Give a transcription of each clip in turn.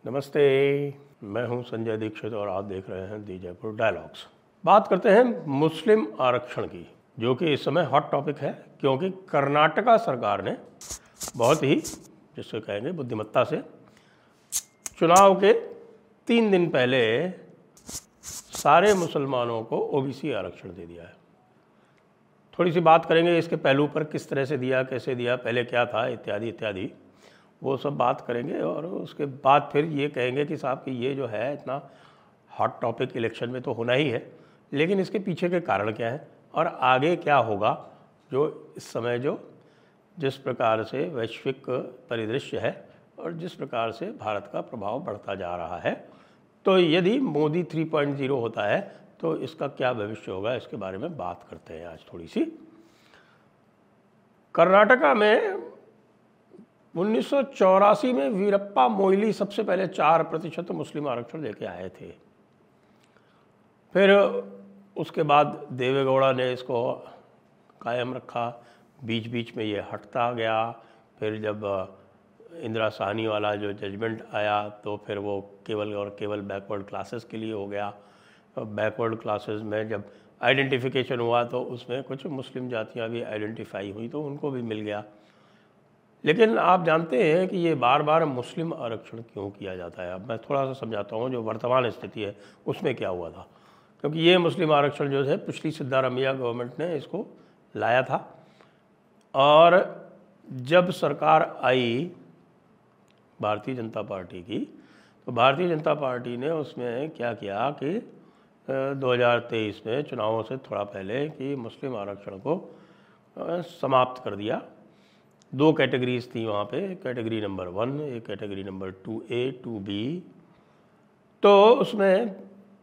नमस्ते, मैं हूं संजय दीक्षित और आप देख रहे हैं दी जयपुर डायलॉग्स। बात करते हैं मुस्लिम आरक्षण की, जो कि इस समय हॉट टॉपिक है, क्योंकि कर्नाटका सरकार ने बहुत ही, जिसको कहेंगे बुद्धिमत्ता से, चुनाव के 3 दिन पहले सारे मुसलमानों को ओबीसी आरक्षण दे दिया है। थोड़ी सी बात करेंगे इसके पहलू पर, किस तरह से दिया, कैसे दिया, पहले क्या था, इत्यादि इत्यादि, वो सब बात करेंगे। और उसके बाद फिर ये कहेंगे कि साहब कि ये जो है इतना हॉट टॉपिक इलेक्शन में तो होना ही है, लेकिन इसके पीछे के कारण क्या है और आगे क्या होगा, जो इस समय जो जिस प्रकार से वैश्विक परिदृश्य है और जिस प्रकार से भारत का प्रभाव बढ़ता जा रहा है। तो यदि मोदी 3.0 होता है तो इसका क्या भविष्य होगा, इसके बारे में बात करते हैं आज थोड़ी सी। कर्नाटका में 1984 में वीरप्पा मोइली सबसे पहले 4% मुस्लिम आरक्षण लेके आए थे। फिर उसके बाद देवेगौड़ा ने इसको कायम रखा, बीच बीच में ये हटता गया। फिर जब इंदिरा साहनी वाला जो जजमेंट आया तो फिर वो केवल और केवल बैकवर्ड क्लासेस के लिए हो गया। बैकवर्ड क्लासेस में जब आइडेंटिफिकेशन हुआ तो उसमें कुछ मुस्लिम जातियां भी आइडेंटिफाई हुई तो उनको भी मिल गया। लेकिन आप जानते हैं कि ये बार बार मुस्लिम आरक्षण क्यों किया जाता है। अब मैं थोड़ा सा समझाता हूँ जो वर्तमान स्थिति है उसमें क्या हुआ था। क्योंकि ये मुस्लिम आरक्षण जो है पिछली सिद्धारमैया गवर्नमेंट ने इसको लाया था, और जब सरकार आई भारतीय जनता पार्टी की, तो भारतीय जनता पार्टी ने उसमें क्या किया कि 2023 में चुनावों से थोड़ा पहले कि मुस्लिम आरक्षण को समाप्त कर दिया। 2 कैटेगरीज थी वहाँ पे, कैटेगरी नंबर 1, एक कैटेगरी नंबर 2A 2B। तो उसमें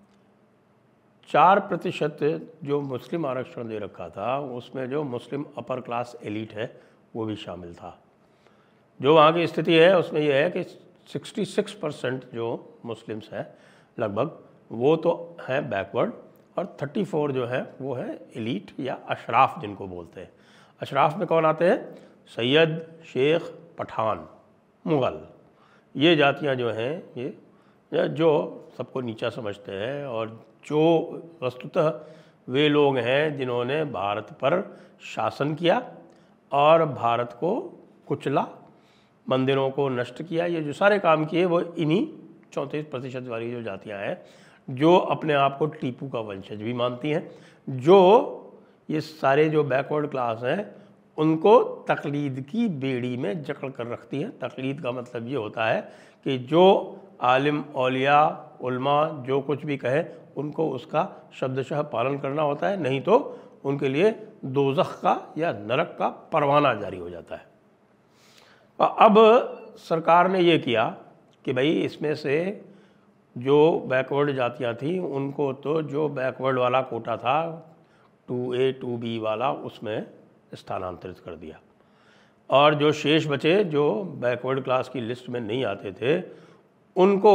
4% जो मुस्लिम आरक्षण दे रखा था उसमें जो मुस्लिम अपर क्लास एलीट है वो भी शामिल था। जो वहाँ की स्थिति है उसमें यह है कि 66% जो मुस्लिम्स हैं लगभग वो तो हैं बैकवर्ड, और 34 जो है वो है एलीट या अशराफ जिनको बोलते हैं। अशराफ में कौन आते हैं? सैयद, शेख, पठान, मुग़ल, ये जातियां जो हैं ये जो सबको नीचा समझते हैं, और जो वस्तुतः वे लोग हैं जिन्होंने भारत पर शासन किया और भारत को कुचला, मंदिरों को नष्ट किया, ये जो सारे काम किए वो इन्हीं 34% वाली जो जातियां हैं, जो अपने आप को टीपू का वंशज भी मानती हैं, जो ये सारे जो बैकवर्ड क्लास हैं उनको तकलीद की बेड़ी में जकड़ कर रखती है। तकलीद का मतलब ये होता है कि जो आलिम, औलिया, उल्मा जो कुछ भी कहे उनको उसका शब्दशः पालन करना होता है, नहीं तो उनके लिए दोज़ख का या नरक का परवाना जारी हो जाता है। अब सरकार ने ये किया कि भाई इसमें से जो बैकवर्ड जातियां थी उनको तो जो बैकवर्ड वाला कोटा था 2A 2B वाला उसमें स्थानांतरित कर दिया, और जो शेष बचे जो बैकवर्ड क्लास की लिस्ट में नहीं आते थे उनको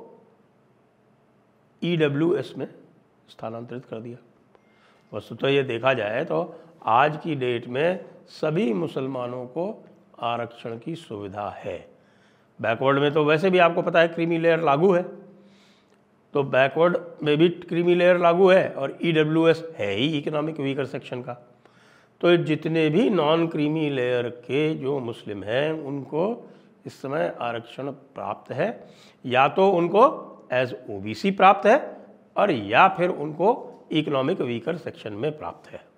EWS में स्थानांतरित कर दिया। वस्तुतः ये देखा जाए तो आज की डेट में सभी मुसलमानों को आरक्षण की सुविधा है। बैकवर्ड में तो वैसे भी आपको पता है क्रीमी लेयर लागू है, तो बैकवर्ड में भी क्रीमी लेयर लागू है, और EWS है ही इकोनॉमिक वीकर सेक्शन का। तो जितने भी नॉन क्रीमी लेयर के जो मुस्लिम हैं उनको इस समय आरक्षण प्राप्त है, या तो उनको एज OBC प्राप्त है और या फिर उनको इकोनॉमिक वीकर सेक्शन में प्राप्त है।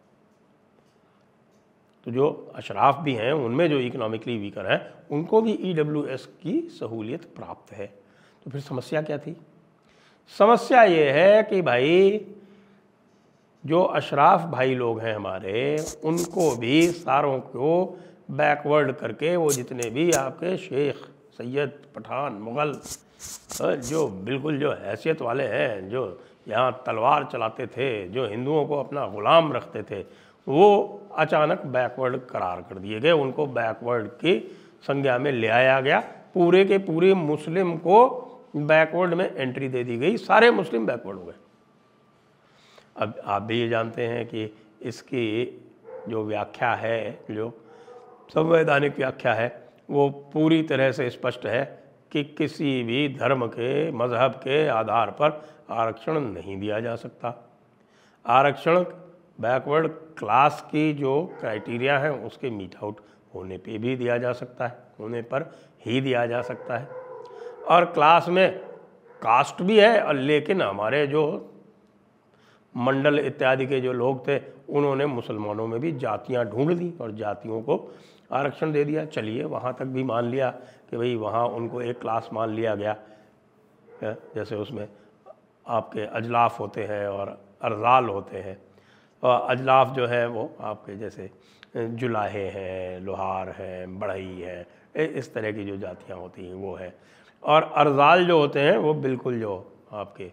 तो जो अशराफ भी हैं उनमें जो इकोनॉमिकली वीकर हैं उनको भी EWS की सहूलियत प्राप्त है। तो फिर समस्या क्या थी? समस्या ये है कि भाई जो अशराफ भाई लोग हैं हमारे, उनको भी सारों को बैकवर्ड करके वो जितने भी आपके शेख, सैयद, पठान, मुग़ल, जो बिल्कुल जो हैसियत वाले हैं, जो यहाँ तलवार चलाते थे, जो हिंदुओं को अपना ग़ुलाम रखते थे, वो अचानक बैकवर्ड करार कर दिए गए। उनको बैकवर्ड की संज्ञा में ले आया गया। पूरे के पूरे मुस्लिम को बैकवर्ड में एंट्री दे दी गई, सारे मुस्लिम बैकवर्ड हो गए। अब आप भी ये जानते हैं कि इसकी जो व्याख्या है, जो संवैधानिक व्याख्या है, वो पूरी तरह से स्पष्ट है कि किसी भी धर्म के, मज़हब के आधार पर आरक्षण नहीं दिया जा सकता। आरक्षण बैकवर्ड क्लास की जो क्राइटेरिया है उसके मीट आउट होने पे भी दिया जा सकता है, होने पर ही दिया जा सकता है। और क्लास में कास्ट भी है, और लेकिन हमारे जो मंडल इत्यादि के जो लोग थे उन्होंने मुसलमानों में भी जातियां ढूंढ ली और जातियों को आरक्षण दे दिया। चलिए वहाँ तक भी मान लिया कि भाई वहाँ उनको एक क्लास मान लिया गया, जैसे उसमें आपके अजलाफ होते हैं और अरजाल होते हैं। और अजलाफ जो है वो आपके जैसे जुलाहे हैं, लोहार हैं, बढ़ई है, इस तरह की जो जातियाँ होती हैं वो है। और अरजाल जो होते हैं वो बिल्कुल जो आपके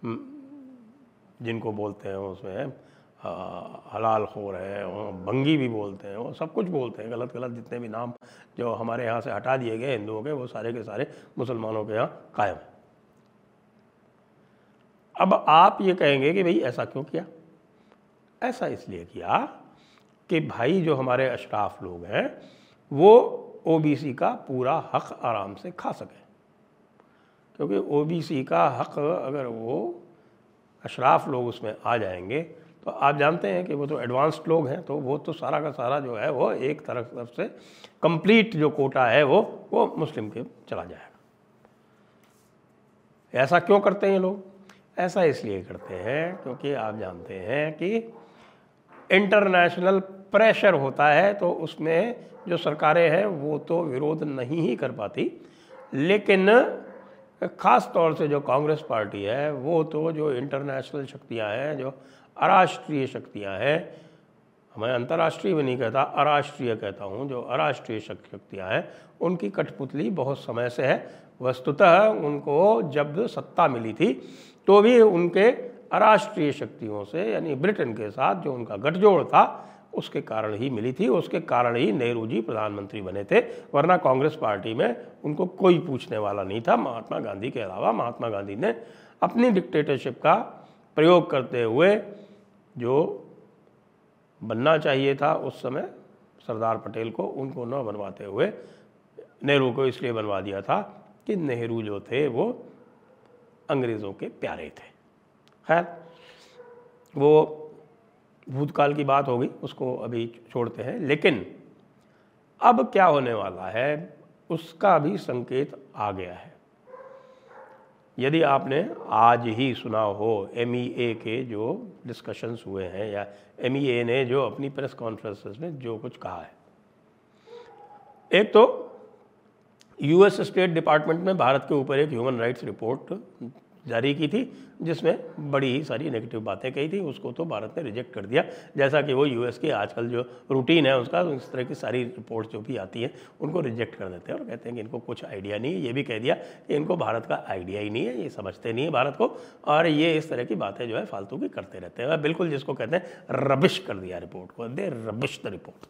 जिनको बोलते हैं उसमें हलाल खोर है, भंगी भी बोलते हैं, वो सब कुछ बोलते हैं, गलत गलत जितने भी नाम जो हमारे यहाँ से हटा दिए गए हिंदुओं के, वो सारे के सारे मुसलमानों के यहाँ कायम हैं। अब आप ये कहेंगे कि भाई ऐसा क्यों किया? ऐसा इसलिए किया कि भाई जो हमारे अशराफ लोग हैं वो ओबीसी का पूरा हक आराम से खा सकें, क्योंकि ओबीसी का हक अगर वो अशराफ लोग उसमें आ जाएंगे तो आप जानते हैं कि वो तो एडवांस्ड लोग हैं, तो वो तो सारा का सारा जो है वो एक तरफ से कंप्लीट जो कोटा है वो मुस्लिम के चला जाएगा। ऐसा क्यों करते हैं ये लोग? ऐसा इसलिए करते हैं क्योंकि आप जानते हैं कि इंटरनेशनल प्रेशर होता है तो उसमें जो सरकारें हैं वो तो विरोध नहीं ही कर पाती, लेकिन ख़ास तौर से जो कांग्रेस पार्टी है वो तो जो इंटरनेशनल शक्तियां हैं, जो अराष्ट्रीय शक्तियां हैं, मैं अंतर्राष्ट्रीय भी नहीं कहता, अराष्ट्रीय कहता हूँ, जो अराष्ट्रीय शक्तियां हैं उनकी कठपुतली बहुत समय से है। वस्तुतः उनको जब सत्ता मिली थी तो भी उनके अराष्ट्रीय शक्तियों से यानी ब्रिटेन के साथ जो उनका गठजोड़ था उसके कारण ही मिली थी, उसके कारण ही नेहरू जी प्रधानमंत्री बने थे, वरना कांग्रेस पार्टी में उनको कोई पूछने वाला नहीं था महात्मा गांधी के अलावा। महात्मा गांधी ने अपनी डिक्टेटरशिप का प्रयोग करते हुए जो बनना चाहिए था उस समय सरदार पटेल को, उनको न बनवाते हुए नेहरू को इसलिए बनवा दिया था कि नेहरू जो थे वो अंग्रेज़ों के प्यारे थे। खैर वो भूतकाल की बात होगी, उसको अभी छोड़ते हैं। लेकिन अब क्या होने वाला है उसका भी संकेत आ गया है। यदि आपने आज ही सुना हो MEA के जो डिस्कशंस हुए हैं या MEA ने जो अपनी प्रेस कॉन्फ्रेंसेस में जो कुछ कहा है, एक तो US स्टेट डिपार्टमेंट में भारत के ऊपर एक ह्यूमन राइट्स रिपोर्ट जारी की थी जिसमें बड़ी ही सारी नेगेटिव बातें कही थी, उसको तो भारत ने रिजेक्ट कर दिया, जैसा कि वो US की आजकल जो रूटीन है उसका, इस तरह की सारी रिपोर्ट जो भी आती हैं उनको रिजेक्ट कर देते हैं और कहते हैं कि इनको कुछ आइडिया नहीं है। ये भी कह दिया कि इनको भारत का आइडिया ही नहीं है, ये समझते नहीं है भारत को, और ये इस तरह की बातें जो है फालतू की करते रहते हैं। बिल्कुल जिसको कहते हैं रबिश कर दिया रिपोर्ट को, दे रबिश द रिपोर्ट।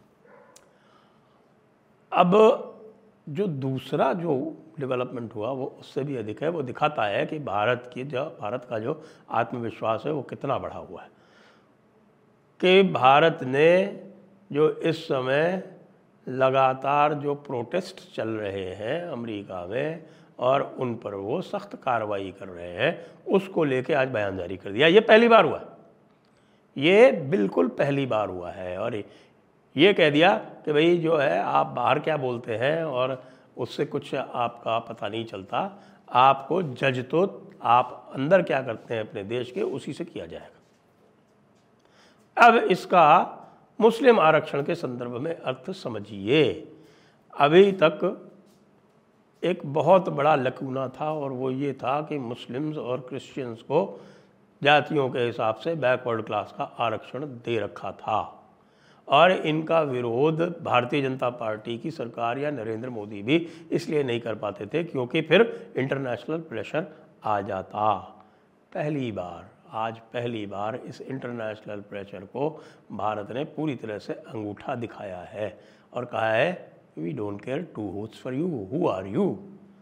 अब जो दूसरा जो डेवलपमेंट हुआ वो उससे भी अधिक है। वो दिखाता है कि भारत का जो आत्मविश्वास है वो कितना बढ़ा हुआ है, कि भारत ने जो इस समय लगातार जो प्रोटेस्ट चल रहे हैं अमेरिका में और उन पर वो सख्त कार्रवाई कर रहे हैं, उसको लेके आज बयान जारी कर दिया। ये पहली बार हुआ है, ये बिल्कुल पहली बार हुआ है। और ये कह दिया कि भाई जो है आप बाहर क्या बोलते हैं और उससे कुछ आपका पता नहीं चलता, आपको जज तो आप अंदर क्या करते हैं अपने देश के उसी से किया जाएगा। अब इसका मुस्लिम आरक्षण के संदर्भ में अर्थ समझिए। अभी तक एक बहुत बड़ा लकूना था और वो ये था कि मुस्लिम्स और क्रिश्चियंस को जातियों के हिसाब से बैकवर्ड क्लास का आरक्षण दे रखा था, और इनका विरोध भारतीय जनता पार्टी की सरकार या नरेंद्र मोदी भी इसलिए नहीं कर पाते थे क्योंकि फिर इंटरनेशनल प्रेशर आ जाता। आज पहली बार इस इंटरनेशनल प्रेशर को भारत ने पूरी तरह से अंगूठा दिखाया है और कहा है we don't care to votes for you, who are you.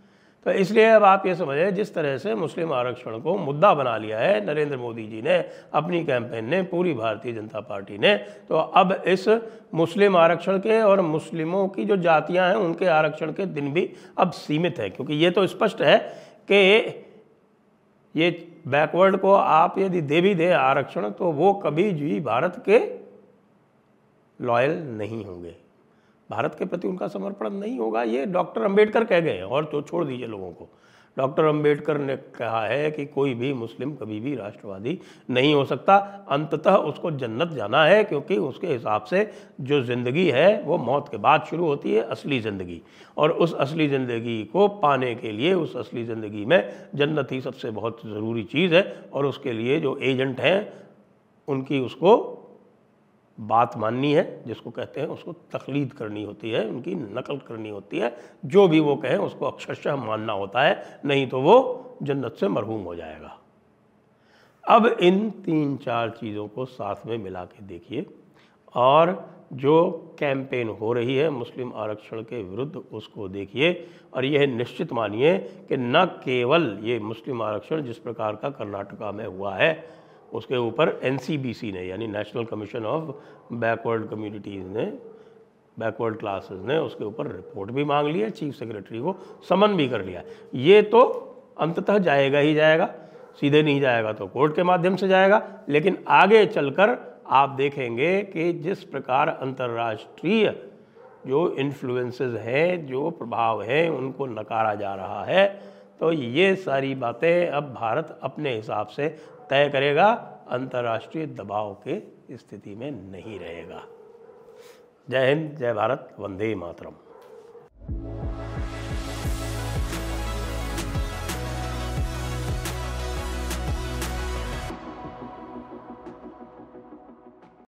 तो इसलिए अब आप ये समझें, जिस तरह से मुस्लिम आरक्षण को मुद्दा बना लिया है नरेंद्र मोदी जी ने, अपनी कैंपेन ने, पूरी भारतीय जनता पार्टी ने, तो अब इस मुस्लिम आरक्षण के और मुस्लिमों की जो जातियां हैं उनके आरक्षण के दिन भी अब सीमित है। क्योंकि ये तो स्पष्ट है कि ये बैकवर्ड को आप यदि दे भी दे आरक्षण तो वो कभी भी भारत के लॉयल नहीं होंगे, भारत के प्रति उनका समर्पण नहीं होगा। ये डॉक्टर अंबेडकर कह गए, और तो छोड़ दीजिए लोगों को। डॉक्टर अंबेडकर ने कहा है कि कोई भी मुस्लिम कभी भी राष्ट्रवादी नहीं हो सकता, अंततः उसको जन्नत जाना है, क्योंकि उसके हिसाब से जो ज़िंदगी है वो मौत के बाद शुरू होती है, असली ज़िंदगी। और उस असली ज़िंदगी को पाने के लिए, उस असली ज़िंदगी में जन्नत ही सबसे बहुत ज़रूरी चीज़ है। और उसके लिए जो एजेंट हैं उनकी उसको बात माननी है, जिसको कहते हैं उसको तकलीद करनी होती है, उनकी नकल करनी होती है। जो भी वो कहें उसको अक्षरशः मानना होता है, नहीं तो वो जन्नत से मरहूम हो जाएगा। अब इन 3-4 चीज़ों को साथ में मिला के देखिए, और जो कैंपेन हो रही है मुस्लिम आरक्षण के विरुद्ध उसको देखिए, और यह निश्चित मानिए कि न केवल ये मुस्लिम आरक्षण जिस प्रकार का कर्नाटका में हुआ है उसके ऊपर NCBC ने, यानी national commission of backward communities ने, बैकवर्ड क्लासेस ने उसके ऊपर रिपोर्ट भी मांग ली है, चीफ सेक्रेटरी को समन भी कर लिया। ये तो अंततः जाएगा ही जाएगा, सीधे नहीं जाएगा तो कोर्ट के माध्यम से जाएगा। लेकिन आगे चलकर आप देखेंगे कि जिस प्रकार अंतर्राष्ट्रीय जो इन्फ्लुएंसेस हैं, जो प्रभाव हैं, उनको नकारा जा रहा है, तो ये सारी बातें अब भारत अपने हिसाब से तय करेगा, अंतर्राष्ट्रीय दबाव के स्थिति में नहीं रहेगा। जय हिंद, जय भारत, वंदे मातरम।